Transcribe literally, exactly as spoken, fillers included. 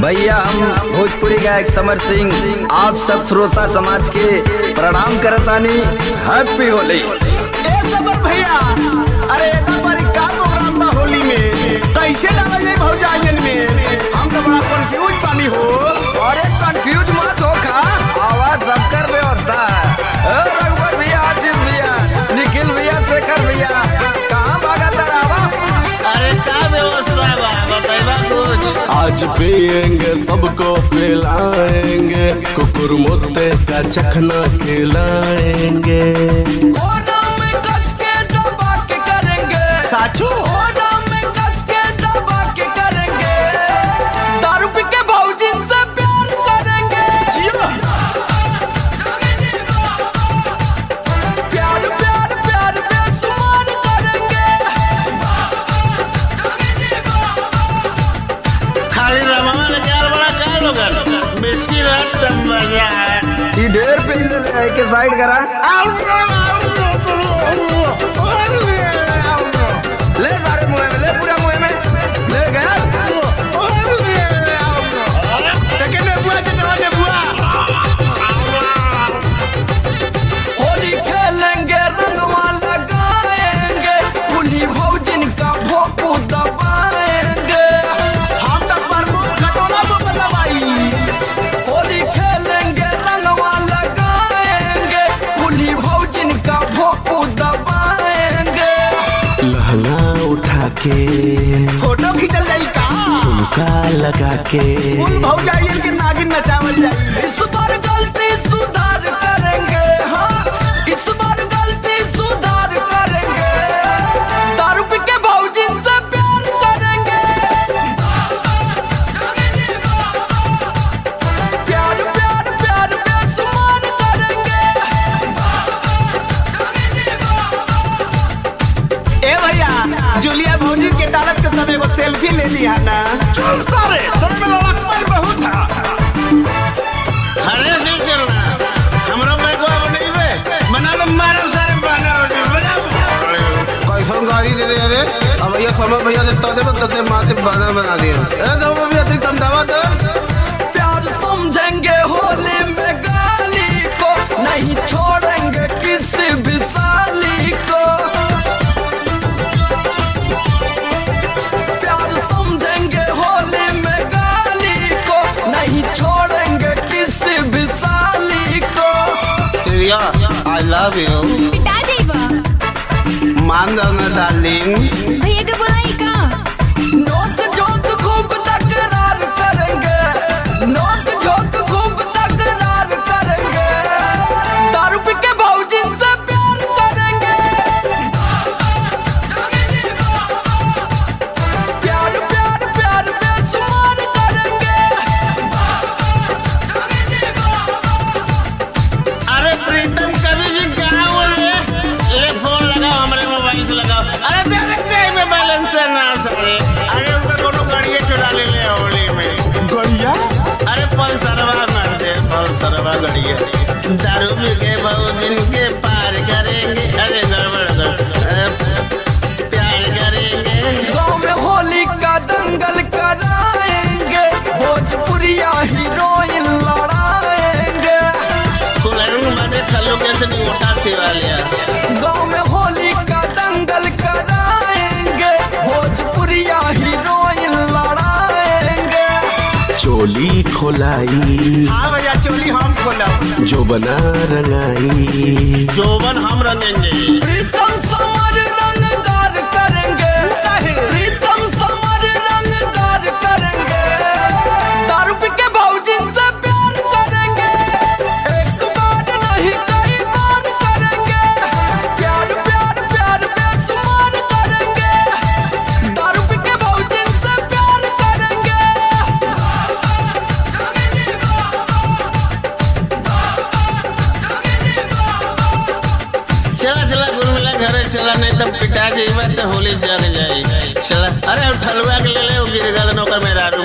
भैया हम भोजपुरी गायक समर सिंह आप सब श्रोता समाज के प्रणाम करतानी। हैप्पी होली। ए समर भैया, अरे हमारी का प्रोग्राम बा होली में कैसे डाल जाए भौजाइयन में? हम तो बड़ा कंफ्यूज पानी हो। अरे कंफ्यूज मत हो खा, आवाज सबकर व्यवस्था है। रघुवर भैया, आशीष भैया, निखिल भैया, शेखर भैया, कहाँ भागा तरावा? अरे का व्यवस्था बा बताइबा कुछ? आज पिएंगे सबको पिलाएंगे, कुकुर मुत्ते का चखना खिलाएंगे। कोना में कस के दबा के करेंगे साचू, कोना में कस के दबा के करेंगे, दारू पी के भौजिन से प्यार करेंगे। जिया प्यार प्यार प्यार बेसुमार करेंगे। खाली रमावा ने क्या बड़ा का लोगन बिस्की रात तब मजा है। ये ढेर पे के साइड करा ले सारे मुंह में ले, पूरा मुंह में ले गया। होली खेलेंगे, रंगवा लगाएंगे, उन्हीं भौजिन का भोंपू दबाएंगे। हम तक पर मुंह खटोला तो बतावाई। होली खेलेंगे, रंगवा लगाएंगे, उन्हीं भौजिन का भोंपू दबाएंगे। लहंगा उठा के फोटो खींचल जाई का? उनका लगा के उन भौजाइयन के नागिन नचावल जाई। इस बार गलती सुधार करेंगे, हाँ इस बार गलती सुधार करेंगे, दारू पी के भौजिन से प्यार करेंगे। प्यार प्यार प्यार बेसुमार करेंगे। ए भैया, जूलिया भौजी के डालत के समय वो सेल्फी ले लिया ना। चुप सारे, तेरे में लड़कपन बहुत था। अरे शिव चलना, हमरो भाई को अब नहीं बे, बना लो मारो सारे बना लो बना। कैसन गाड़ी दे रहे रे? अब भैया समर भैया देता दे बस तते माथे बना बना दिया। ए समर भैया तुम तम दावा दे। प्यार समझेंगे होली में गाली को, नहीं छोड़ेंगे किसी भी साली को। प्यार समझेंगे होली में गाली को, नहीं छोड़ेंगे किसी भी साली को। Priya I love you. पिटा जाइबा मान जाओ ना डार्लिंग। भैया के बुलाई का नोक झोंक खूब तकरार करेंगे, नोक झोंक खूब तकरार करेंगे, दारू पी के भौजिन से प्यार करेंगे। प्यार प्यार प्यार बेसुमार करेंगे। अरे प्रीतम कवि जी कहाँ हुए? ले फोन लगाओ, हमारे मोबाइल से लगाओ। अरे दे रखते हैं में बैलेंस है ना सारे। अरे उनका कोनो गाड़िया चुरा ले ले होली में। गाड़िया? अरे पल्सरवा मार दे, पल्सरवा गाड़िया। दारू पी के भौजिन के पार करेंगे। अरे गड़बड़ गड़बड़ प्यार करेंगे। गाँव में होली का दंगल कराएंगे, भोजपुरिया हीरोइन लड़ाएंगे। कुलरंग बने खल्लू कैसे नहीं मोटा सिवा लिया। गाँव में होली का दंगल कराएंगे, भोजपुरिया हीरोइन लड़ाएंगे। चोली खोलाई हाँ भैया, चोली हम खोला, जो बना रंगाई। जोबन हम रंगेंगे। प्रीतम समर रंगदार करेंगे, प्रीतम समर रंगदार करेंगे, दारू पी के भौजिन से प्यार करेंगे। एक बार नहीं कई बार करेंगे, प्यार प्यार प्यार बेसुमार करेंगे, दारू पी के भौजिन से प्यार करेंगे। चला चला गुरु मिला घरे चला, नहीं तब पिटा जाइबा तो होली जग जाए। चला, अरे ठलुआ के ले ले गिर गल नौकर मेरा रू।